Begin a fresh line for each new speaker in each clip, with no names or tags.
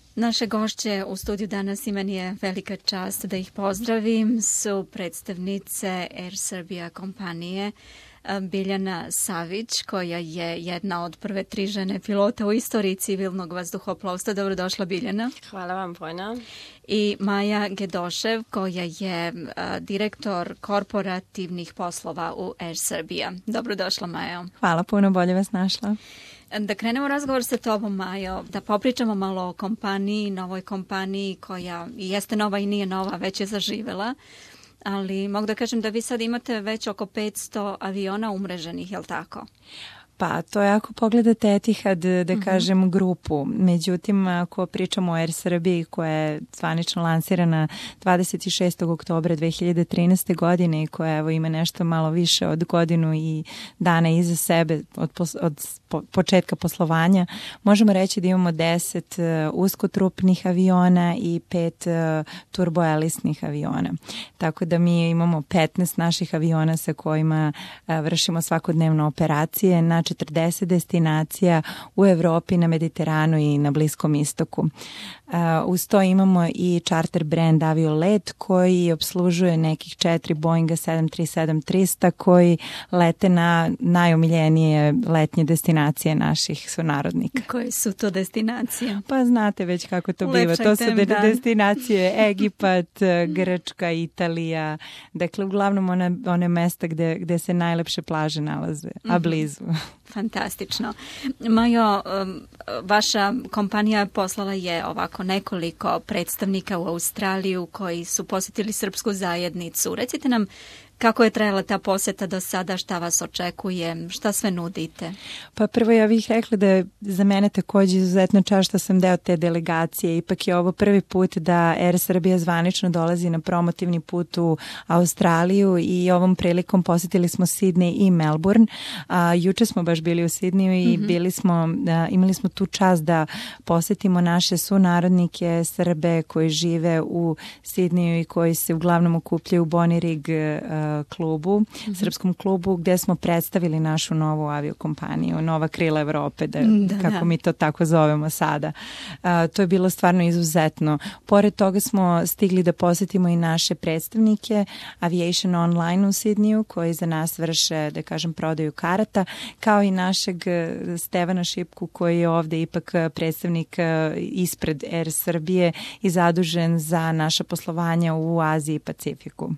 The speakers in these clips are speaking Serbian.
Naše gošće u studiju danas i meni je velika čast da ih pozdravim. Su predstavnice Air Serbia kompanije Biljana Savić, koja je jedna od prve 3 žene pilota u istoriji civilnog vazduhoplovstva. Dobrodošla, Biljana.
Hvala vam, Bojana.
I Maja Gedošev, koja je direktor korporativnih poslova u Air Serbia. Dobrodošla, Majo.
Hvala puno, bolje vas našla.
Da krenemo razgovor sa tobom, Majo, da popričamo malo o kompaniji, novoj kompaniji koja jeste nova i nije nova, već je zaživela. Ali mogu da kažem da vi sad imate već oko 500 aviona umreženih, je li tako?
Pa to je ako pogledate Etihad, da kažem, grupu. Međutim, ako pričamo o Air Srbiji koja je zvanično lansirana 26. oktobra 2013. godine i koja evo ima nešto malo više od godinu i dana iza sebe od početka poslovanja, možemo reći da imamo 10 uskotrupnih aviona i 5 turboelisnih aviona. Tako da mi imamo 15 naših aviona sa kojima vršimo svakodnevno operacije na 40 destinacija u Evropi, na Mediteranu i na Bliskom istoku. Uz to imamo i charter brand Aviolet koji obslužuje nekih 4 Boeinga 737-300 koji lete na najomiljenije letnje destinacije naših sunarodnika.
Koje su to destinacije?
Pa znate već kako to biva. To su destinacije Egipat, Grčka, Italija. Dakle, uglavnom one mesta gde se najlepše plaže nalaze, a blizu.
Fantastično. Majo, vaša kompanija poslala je ovako nekoliko predstavnika u Australiju koji su posjetili srpsku zajednicu. Recite nam kako je trajala ta poseta do sada, šta vas očekuje, šta sve nudite? Pa
prvo ja bih rekla da je za mene također izuzetno čast što sam deo te delegacije. Ipak je ovo prvi put da Air Serbia zvanično dolazi na promotivni put u Australiju i ovom prilikom posjetili smo Sidney i Melbourne. Juče smo baš bili u Sidneju i imali smo tu čast da posjetimo naše sunarodnike Srbe koji žive u Sidneju i koji se uglavnom okupljaju u Bonirig klubu, srpskom klubu, gdje smo predstavili našu novu aviokompaniju, Nova krila Evrope, kako mi to tako zovemo sada. To je bilo stvarno izuzetno. Pored toga smo stigli da posjetimo i naše predstavnike Aviation Online u Sidneju, koji za nas vrše, da kažem, prodaju karata, kao i našeg Stevana Šipku, koji je ovdje ipak predstavnik ispred Air Srbije i zadužen za naša poslovanja u Aziji i Pacifiku.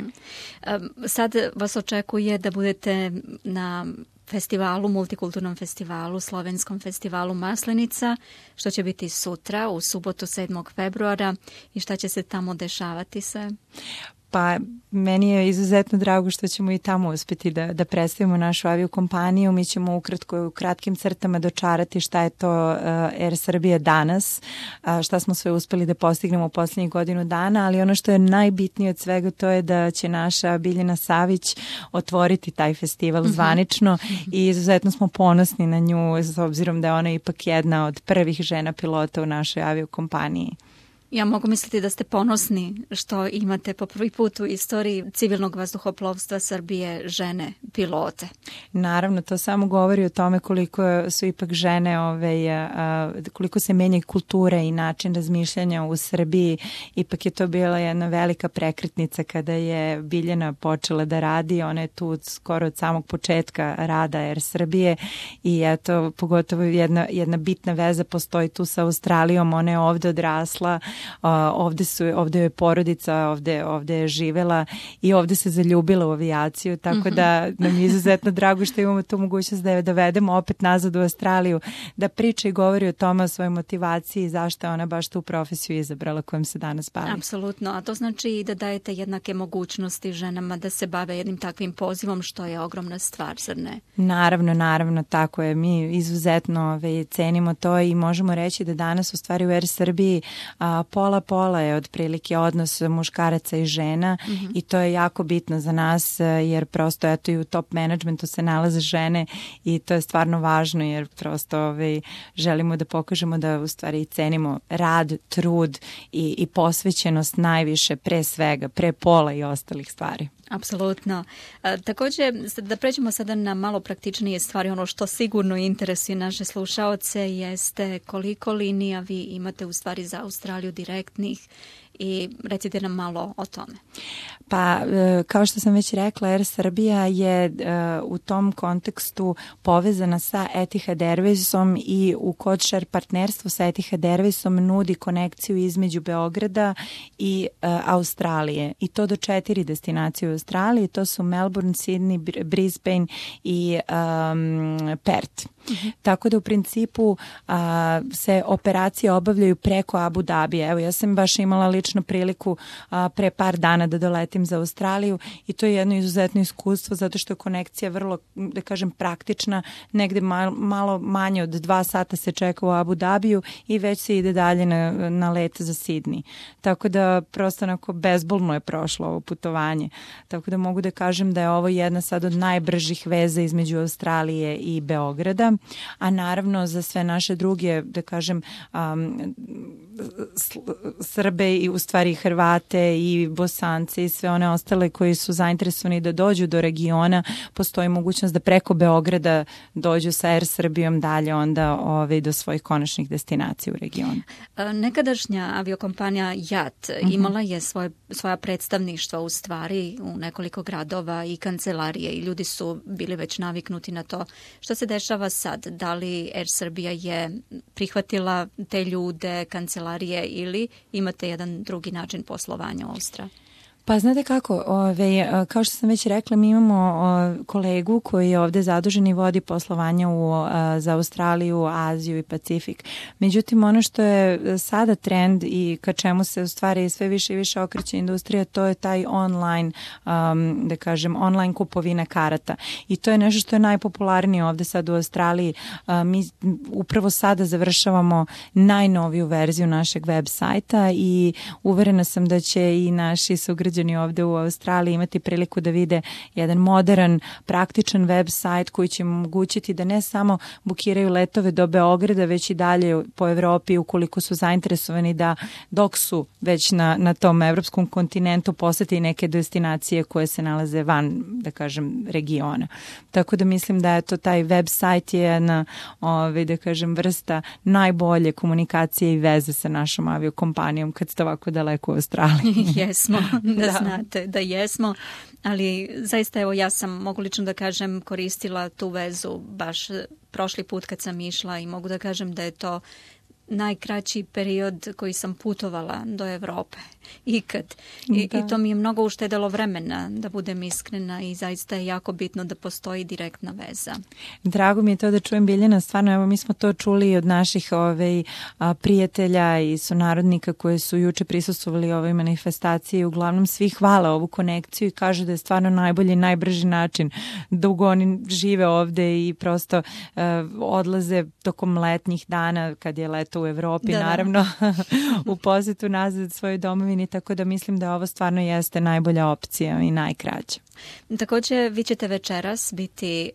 Sad vas očekuje da budete na festivalu, multikulturnom festivalu, slovenskom festivalu Maslenica, što će biti sutra, u subotu 7. februara i šta će se tamo dešavati se?
Pa meni je izuzetno drago što ćemo i tamo uspjeti da predstavimo našu aviokompaniju. Mi ćemo ukratko u kratkim crtama dočarati šta je to Air Serbia danas, šta smo sve uspjeli da postignemo u posljednjih godinu dana, ali ono što je najbitnije od svega to je da će naša Biljana Savić otvoriti taj festival zvanično i izuzetno smo ponosni na nju s obzirom da je ona ipak jedna od prvih žena pilota u našoj aviokompaniji.
Ja mogu misliti da ste ponosni što imate po prvi put u istoriji civilnog vazduhoplovstva Srbije žene pilote.
Naravno, to samo govori o tome koliko su ipak žene, koliko se menja kultura i način razmišljanja u Srbiji. Ipak je to bila jedna velika prekretnica kada je Biljana počela da radi. Ona je tu skoro od samog početka rada Air Srbije i eto, pogotovo jedna bitna veza postoji tu sa Australijom. Ona je ovdje odrasla. Ovdje je porodica, ovdje je živela i ovdje se zaljubila u avijaciju, tako da nam je izuzetno drago što imamo tu mogućnost da je dovedemo opet nazad u Australiju, da priča i govori o tome, o svojoj motivaciji i zašto je ona baš tu profesiju izabrala kojom se danas bavi.
Apsolutno, a to znači i da dajete jednake mogućnosti ženama da se bave jednim takvim pozivom, što je ogromna stvar, zar ne?
Naravno, tako je. Mi izuzetno cenimo to i možemo reći da danas u stvari u Air Srbiji pola je otprilike odnos muškaraca i žena i to je jako bitno za nas jer prosto eto i u top managementu se nalaze žene i to je stvarno važno jer prosto želimo da pokažemo da u stvari cenimo rad, trud i posvećenost najviše pre svega, pre pola i ostalih stvari.
Apsolutno. Također, da pređemo sada na malo praktičnije stvari, ono što sigurno interesuje naše slušaoce jeste koliko linija vi imate u stvari za Australiju direktnih i recite nam malo o tome.
Pa, kao što sam već rekla, Air Srbija je u tom kontekstu povezana sa Etihad Airwaysom i u codeshare partnerstvu sa Etihad Airwaysom nudi konekciju između Beograda i Australije. I to do 4 destinacije u Australiji. To su Melbourne, Sydney, Brisbane i Perth. Tako da u principu se operacije obavljaju preko Abu Dhabija. Evo, ja sam baš imala lično priliku pre par dana da doletim za Australiju i to je jedno izuzetno iskustvo zato što je konekcija vrlo, da kažem, praktična. Negde malo manje od 2 sata se čeka u Abu Dhabiju i već se ide dalje na let za Sydney. Tako da prosto onako bezbolno je prošlo ovo putovanje. Tako da mogu da kažem da je ovo jedna sad od najbržih veza između Australije i Beograda, a naravno za sve naše druge, da kažem, Srbe i u stvari Hrvate i Bosance i sve one ostale koji su zainteresovani da dođu do regiona, postoji mogućnost da preko Beograda dođu sa Air Srbijom dalje onda do svojih konačnih destinacija u regionu.
Nekadašnja aviokompanija JAT imala je svoja predstavništva u stvari u nekoliko gradova i kancelarije i ljudi su bili već naviknuti na to. Što se dešava sad? Da li Air Srbija je prihvatila te ljude, kancelarije ili imate jedan drugi način poslovanja u Australiji?
Pa znate kako, kao što sam već rekla, mi imamo kolegu koji je ovde zadužen i vodi poslovanja za Australiju, Aziju i Pacifik. Međutim, ono što je sada trend i ka čemu se u stvari sve više i više okreće industrija, to je taj online, da kažem, online kupovina karata. I to je nešto što je najpopularnije ovde sad u Australiji. Mi upravo sada završavamo najnoviju verziju našeg web sajta i uverena sam da će i naši sugrađani ovde u Australiji imati priliku da vide jedan modern, praktičan web sajt koji će im omogućiti da ne samo bukiraju letove do Beograda, već i dalje po Evropi ukoliko su zainteresovani da dok su već na tom evropskom kontinentu poseti neke destinacije koje se nalaze van, da kažem, regiona. Tako da mislim da je to taj web sajt je jedna, da kažem, vrsta najbolje komunikacije i veze sa našom aviokompanijom kad ste ovako daleko u Australiji.
Jesmo. Da znate da jesmo, ali zaista evo ja sam, mogu lično da kažem, koristila tu vezu baš prošli put kad sam išla i mogu da kažem da je to najkraći period koji sam putovala do Evrope ikad. I to mi je mnogo uštedelo vremena, da budem iskrena, i zaista je jako bitno da postoji direktna veza.
Drago mi je to da čujem, Biljana, stvarno, evo mi smo to čuli od naših prijatelja i sunarodnika koji su juče prisustvovali ovoj manifestaciji. Uglavnom svi hvale ovu konekciju i kažu da je stvarno najbolji i najbrži način. Dugo oni žive ovde i prosto odlaze tokom letnjih dana kad je leto u Evropi, naravno u posetu nazad svojoj domovini, tako da mislim da ovo stvarno jeste najbolja opcija i najkraća.
Također vi ćete večeras biti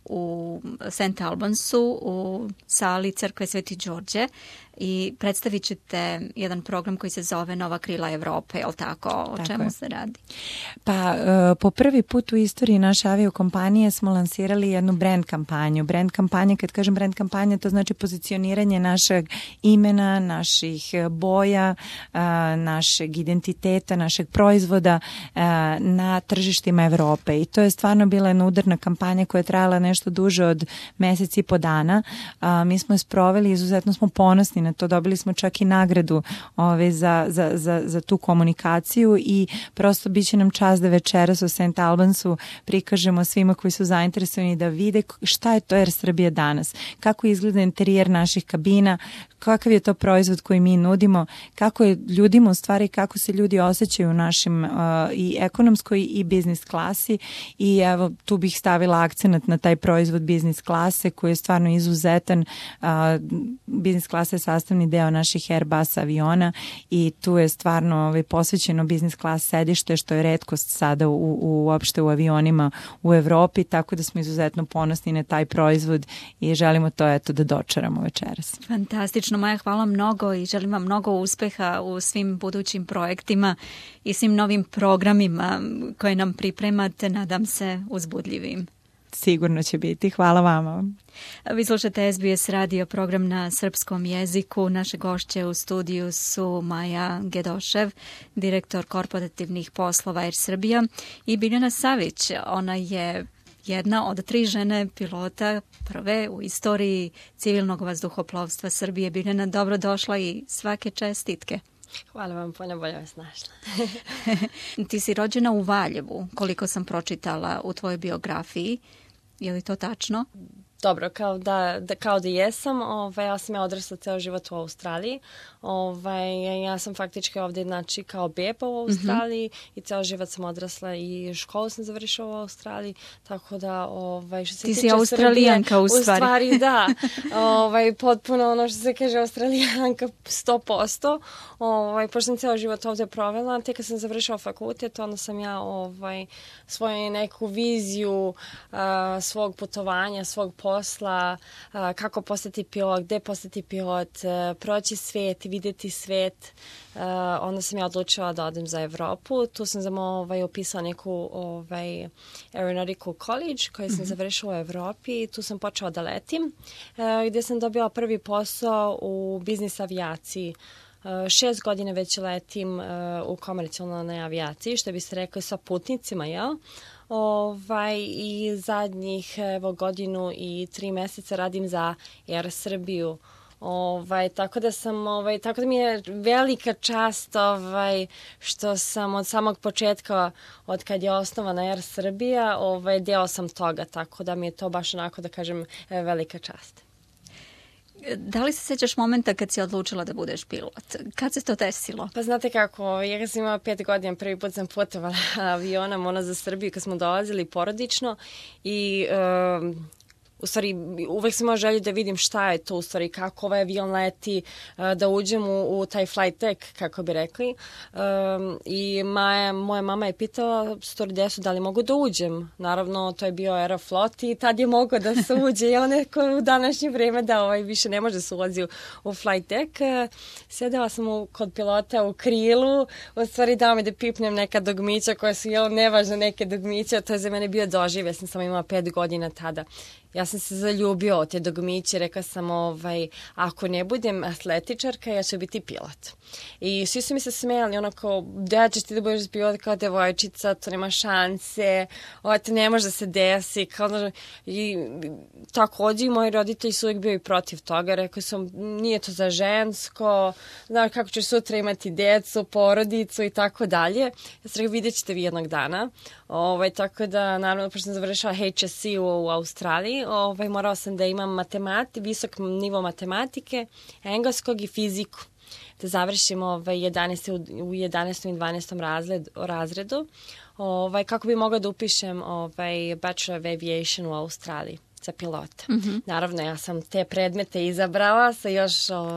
u St. Albansu u sali Crkve Sveti Đorđe i predstavit ćete jedan program koji se zove Nova krila Evrope, je li tako? O čemu se radi?
Pa po prvi put u istoriji naše aviokompanije smo lansirali jednu brand kampanju. Brand kampanja, kad kažem brand kampanja, to znači pozicioniranje našeg imena, naših boja, našeg identiteta, našeg proizvoda na tržištima Evrope. I to je stvarno bila jedna udarna kampanja koja je trajala nešto duže od mesec i po dana. Mi smo je sproveli, izuzetno smo ponosni na to, dobili smo čak i nagradu za tu komunikaciju i prosto bit će nam čast da večeras u St. Albansu prikažemo svima koji su zainteresovani da vide šta je to Air Srbija danas, kako izgleda interijer naših kabina, kakav je to proizvod koji mi nudimo, kako je ljudima u stvari, kako se ljudi osjećaju u našim i ekonomskoj i biznis klasi, i evo tu bih stavila akcenat na taj proizvod biznis klase koji je stvarno izuzetan. Biznis klasa je sastavni deo naših Airbus aviona i tu je stvarno posvećeno biznis klas sedište, što je retkost sada uopšte u avionima u Evropi, tako da smo izuzetno ponosni na taj proizvod i želimo to da dočaramo večeras.
Fantastično. Maja, hvala mnogo i želim vam mnogo uspeha u svim budućim projektima i svim novim programima koje nam pripremate pripremate, nadam se, uzbudljivim.
Sigurno će biti. Hvala vama.
Vi slušate SBS radio program na srpskom jeziku. Naše gošće u studiju su Maja Gedošev, direktor korporativnih poslova Air Srbija, i Biljana Savić. Ona je jedna od 3 žene pilota, prve u istoriji civilnog vazduhoplovstva Srbije. Biljana, dobrodošla i svake čestitke.
Hvala vam, puno bolje vas našla.
Ti si rođena u Valjevu, koliko sam pročitala u tvojoj biografiji. Je li to tačno?
Dobro, kao da jesam. Ja sam odrasla ceo život u Australiji. Ja sam faktički ovdje, znači, kao beba u Australiji i ceo život sam odrasla i školu sam završila u Australiji, tako da što se
ti si Australijanka u stvari.
U stvari, da. Potpuno ono što se kaže Australijanka 100%. Pošto sam ceo život ovdje provela, tek kad sam završila fakultet, onda sam ja svoju neku viziju svog putovanja, svog posla, kako postati pilot, gde postati pilot, proći svet, vidjeti svet. Onda sam ja odlučila da odem za Evropu. Tu sam upisala neku aeronautical college koji sam završila u Evropi i tu sam počela da letim, gdje sam dobila prvi posao u biznis avijaciji. 6 godina već letim u komercijalnoj avijaciji, što bi se rekli sa putnicima, jel? I zadnjih godinu i 3 mjeseca radim za Air Srbiju. Tako da mi je velika čast što sam od samog početka, od kad je osnovana Air Srbija, deo sam toga, tako da mi je to baš onako, da kažem, velika čast.
Da li se sjećaš momenta kad si odlučila da budeš pilot? Kad se to desilo?
Pa znate kako, ja kad sam imala 5 godina, prvi put sam putovala avionom za Srbiju kad smo dolazili porodično i u stvari uvek sam imala želju da vidim šta je to u stvari, kako ovaj avion leti, da uđem u taj flight deck, kako bi rekli. I moja mama je pitala stewardesu da li mogu da uđem. Naravno, to je bio Aeroflot i tad je mogao da se uđe. I neko u današnje vreme da više ne može da se ulazi u flight deck. Sedela sam kod pilota u krilu, u stvari dao mi da pipnem neka dugmića koja su nevažne neke dugmića. To je za mene bio doživ, ja sam samo imala 5 godina tada. Ja sam se zaljubio od te dugmiće, rekla sam ako ne budem atletičarka, ja ću biti pilot. I svi su mi se smijali, onako, da ćeš ti da budeš pilot kao devojčica, to nema šanse, to ne može da se desi. I također i moji roditelji su uvijek bili protiv toga, rekli sam, nije to za žensko, znaš kako ćeš sutra imati decu, porodicu i tako dalje. Ja sam rekao, vidjet ćete vi jednog dana. Tako da, naravno, pošto sam završila HSC u Australiji, morala sam da imam visok nivo matematike, engleskog i fiziku. Da završim u 11. i 12. razredu, kako bi mogla da upišem Bachelor of Aviation u Australiji za pilota. Naravno, ja sam te predmete izabrala sa još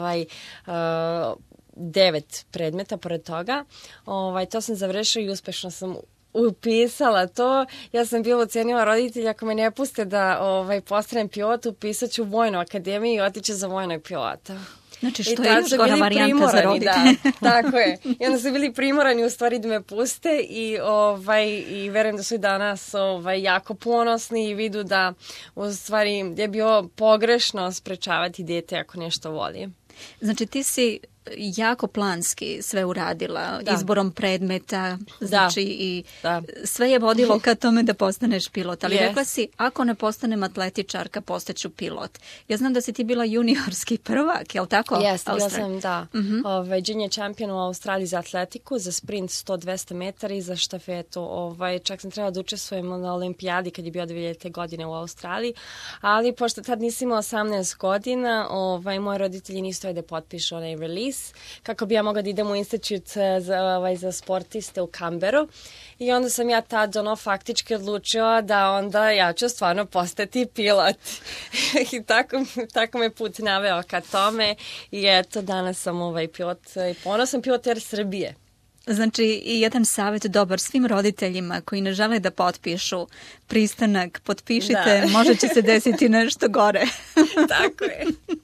9 predmeta pored toga. To sam završila i uspešno sam upisala to. Ja sam bila ucenila roditelja, ako me ne puste da postanem pilot, upisat ću u Vojnu akademiju i otići za vojnog pilota.
Znači, što je još gora varijanta za roditelje.
Tako je. I onda su bili primorani u stvari da me puste i verujem da su i danas jako ponosni i vidu da u stvari je bilo pogrešno sprečavati dete ako nešto voli.
Znači, ti jako planski sve uradila, izborom predmeta, znači i sve je vodilo ka tome da postaneš pilot, ali rekla si, ako ne postanem atletičarka, postaću pilot. Ja znam da si ti bila juniorski prvak, je li tako?
Jeste, bila sam, da. Junior champion u Australiji za atletiku, za sprint 100-200 metara i za štafetu. Čak sam trebala da učestvujem na olimpijadi kad je bio 2000. godine u Australiji, ali pošto tad nisam imala 18 godina, moji roditelji nisu da potpišu onaj release, kako bi ja mogla da idem u institut za sportiste u Canberu. I onda sam ja tad faktički odlučila da onda ja ću stvarno postati pilot. I tako me put naveo ka tome. I eto, danas sam pilot i ponosan pilot Air Srbije.
Znači, i jedan savjet dobar svim roditeljima koji ne žele da potpišu pristanak, potpišite, možda će se desiti nešto gore.
Tako je.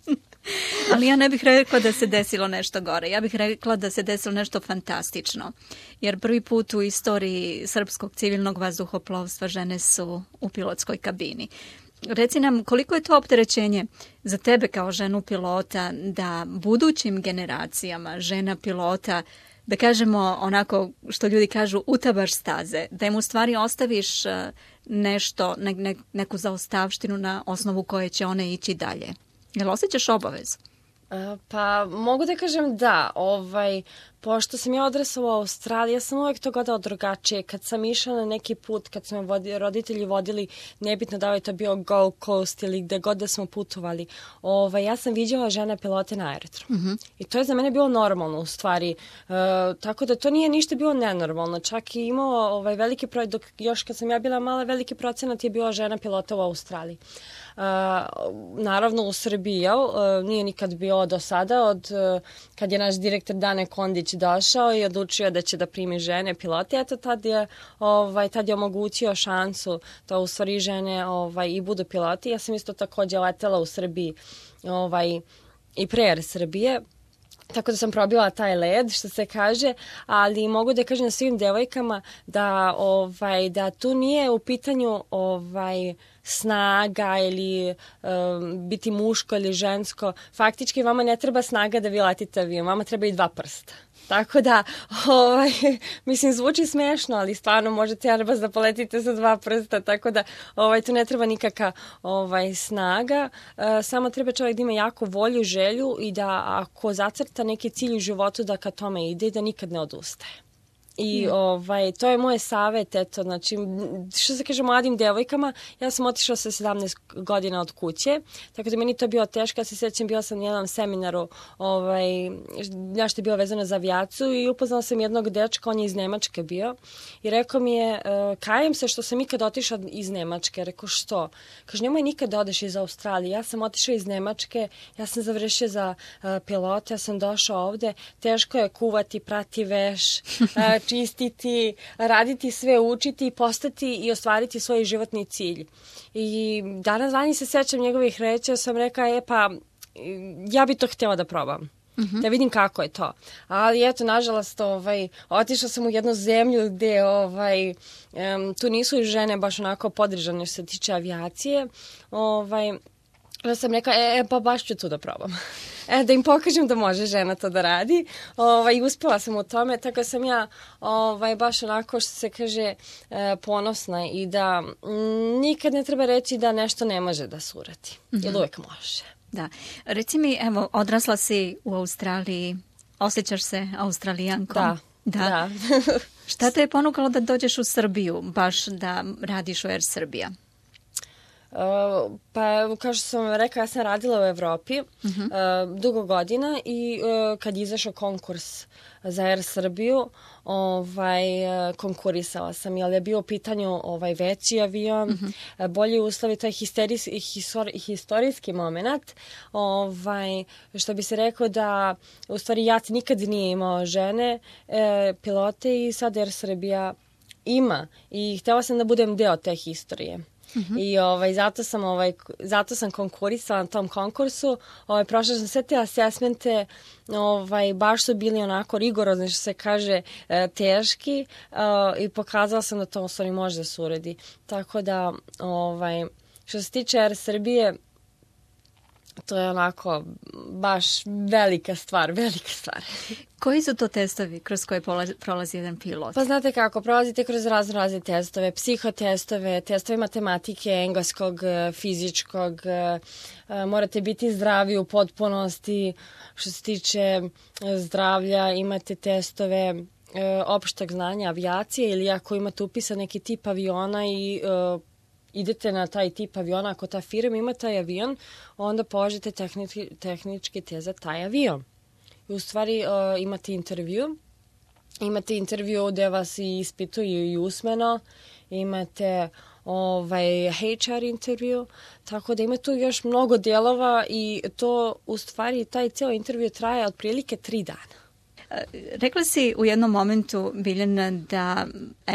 Ali ja ne bih rekla da se desilo nešto gore. Ja bih rekla da se desilo nešto fantastično. Jer prvi put u istoriji srpskog civilnog vazduhoplovstva žene su u pilotskoj kabini. Reci nam, koliko je to opterećenje za tebe kao ženu pilota da budućim generacijama žena pilota, da kažemo onako što ljudi kažu, utabaš staze, da im u stvari ostaviš nešto, neku zaostavštinu na osnovu koje će one ići dalje. Jel osjećaš obavezu?
Pa mogu da kažem da, pošto sam ja odrasla u Australiji, ja sam uvek to gledala drugačije. Kad sam išla na neki put, kad su me roditelji vodili, nebitno da li je to bio Gold Coast ili gde god da smo putovali, ja sam viđala žene pilote na aerodromu. I to je za mene bilo normalno u stvari. Tako da to nije ništa bilo nenormalno. Čak i imao veliki broj, dok još kad sam ja bila mala, veliki procenat je bila žena pilota u Australiji. Naravno u Srbiji, nije nikad bilo do sada, od kad je naš direktor Dane Kondić došao i odlučio da će da primi žene pilote, eto tad je omogućio šansu da u stvari žene i budu piloti. Ja sam isto takođe letela u Srbiji i pre Air Srbije, tako da sam probila taj led, što se kaže, ali mogu da kažem svim devojkama da tu nije u pitanju snaga ili biti muško ili žensko. Faktički vama ne treba snaga da vi letite avion, vama treba i 2 prsta. Tako da, mislim, zvuči smešno, ali stvarno možete Airbus da poletite sa 2 prsta, tako da tu ne treba nikakva snaga. Samo treba čovjek da ima jako volju, želju i da ako zacrta neki cilj u životu da ka tome ide i da nikad ne odustaje. I to je moj savjet, eto, znači, što se kaže mladim devojkama, ja sam otišla sa 17 godina od kuće, tako da meni to bilo teško, ja se sjećam, bila sam na jednom seminaru, nešto je bilo vezano za avijaciju i upoznala sam jednog dečka, on je iz Nemačke bio i rekao mi je, kajem se što sam ikad otišla iz Nemačke, rekao što? Kaže, nemoj nikad da odeš iz Australije, ja sam otišla iz Nemačke, ja sam završila za pilota, ja sam došao ovde, teško je kuvati, prati veš, čistiti, raditi sve, učiti, postati i ostvariti svoj životni cilj. I danas vani se sećam njegovih reći, ja sam rekla, ja bi to htjela da probam. Da vidim kako je to. Ali eto, nažalost, otišla sam u jednu zemlju gde tu nisu žene baš onako podržane što se tiče avijacije. Ja sam rekla, pa baš ću tu da probam. Da im pokažem da može žena to da radi. I uspela sam u tome, tako sam ja baš onako što se kaže ponosna i da nikad ne treba reći da nešto ne može da se uradi. Jer uvek može.
Da. Reci mi, evo, odrasla si u Australiji, osjećaš se Australijankom? Da. Šta te je ponukalo da dođeš u Srbiju, baš da radiš u Air Srbija?
Pa, kao što sam vam rekla, ja sam radila u Evropi dugo godina i kad je izašao konkurs za Air Srbiju, konkurisala sam, jer je bio u pitanju veći avion, bolji uslovi, to je historijski moment, što bi se rekao da u stvari JAT nikad nije imao žene pilote i sad Air Srbija ima i htjela sam da budem deo te historije. I zato sam konkurisala na tom konkursu. Prošla sam sve te asesmente, baš su bili onako rigorozni, što se kaže, teški i pokazala sam da to u stvari može da se uredi. Tako da, što se tiče Air Srbije, to je onako baš velika stvar.
Koji su to testovi kroz koje prolazi jedan pilot?
Pa znate kako, prolazite kroz razne testove, psihotestove, testove matematike, engleskog, fizičkog, morate biti zdravi u potpunosti. Što se tiče zdravlja, imate testove opšteg znanja avijacije ili ako imate upisan neki tip aviona i idete na taj tip aviona, ako ta firma ima taj avion, onda položite tehnički test za taj avion. I u stvari imate intervju gde vas ispituju i usmeno, imate HR intervju, tako da ima tu još mnogo dijelova i to u stvari taj cijel intervju traje otprilike 3 dana.
Rekla si u jednom momentu, Biljana, da evo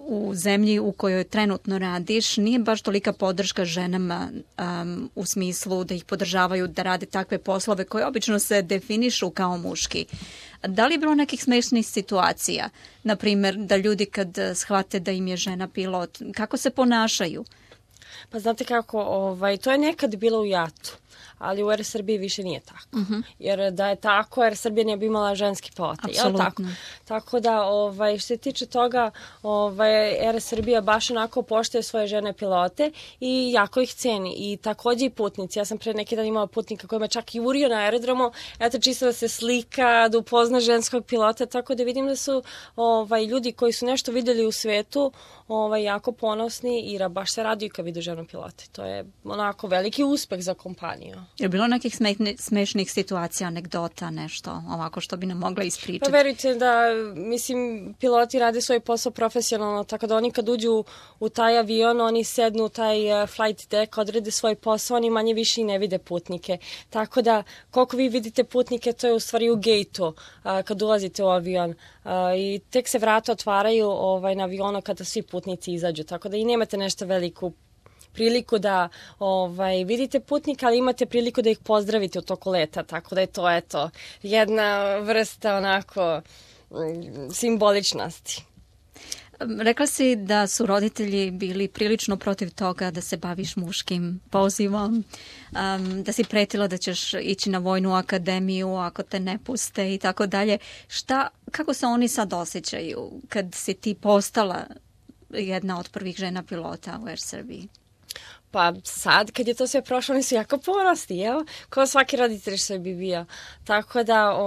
u zemlji u kojoj trenutno radiš nije baš tolika podrška ženama u smislu da ih podržavaju da rade takve poslove koje obično se definišu kao muški. Da li je bilo nekih smešnih situacija? Naprimjer, da ljudi kad shvate da im je žena pilot, kako se ponašaju?
Pa znate kako, to je nekad bilo u JAT-u, ali u Air Srbiji više nije tako. Jer da je tako, Air Srbija ne bi imala ženski pilote.
Apsolutno.
Tako da, što se tiče toga, Air Srbija baš onako poštuje svoje žene pilote i jako ih ceni. I takođe i putnici. Ja sam pre neki dan imala putnika koji me čak i urio na aerodromu, eto čisto da se slika, da upozna ženskog pilota, tako da vidim da su ljudi koji su nešto videli u svetu jako ponosni i baš se raduju kad vide ženu pilote. To je onako veliki uspeh za kompaniju.
Je bilo nekih smešnih situacija, anegdota, nešto ovako što bi nam mogla ispričati?
Pa verujte da, mislim, piloti rade svoj posao profesionalno, tako da oni kad uđu u taj avion, oni sednu u taj flight deck, odrede svoj posao, oni manje više i ne vide putnike. Tako da, koliko vi vidite putnike, to je u stvari u gejtu kad ulazite u avion. I tek se vrata otvaraju na avionu kada svi putnici izađu, tako da i nemate nešto veliku priliku da vidite putnika, ali imate priliku da ih pozdravite u toku leta, tako da je to jedna vrsta onako simboličnosti.
Rekla si da su roditelji bili prilično protiv toga da se baviš muškim pozivom, da si pretila da ćeš ići na vojnu akademiju ako te ne puste i tako dalje. Kako se oni sad osjećaju kad si ti postala jedna od prvih žena pilota u Air Srbiji?
Pa sad, kad je to sve prošlo, oni su jako ponosni, kao svaki roditelj što bi bio. Tako da,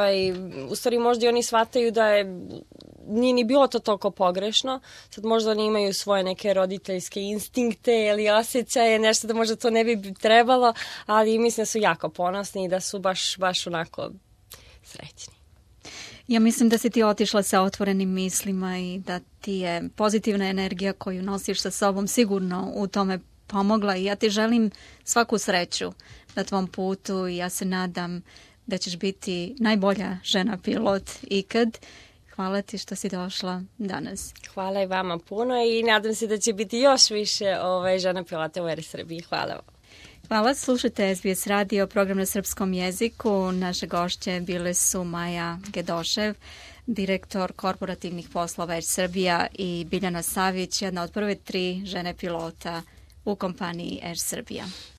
u stvari možda i oni shvataju da nije ni bilo to toliko pogrešno. Sad možda oni imaju svoje neke roditeljske instinkte ili osjećaje, nešto da možda to ne bi trebalo, ali mislim da su jako ponosni i da su baš onako srećni.
Ja mislim da si ti otišla sa otvorenim mislima i da ti je pozitivna energija koju nosiš sa sobom sigurno u tome pomogla i ja ti želim svaku sreću na tvom putu i ja se nadam da ćeš biti najbolja žena pilot ikad. Hvala ti što si došla danas.
Hvala i vama puno i nadam se da će biti još više žena pilota u Air Srbiji. Hvala vam.
Hvala, slušajte SBS radio, program na srpskom jeziku. Naše gošće bile su Maja Gedošev, direktor korporativnih poslova Air Srbija i Biljana Savić, jedna od prve 3 žene pilota u kompaniji Air Srbija.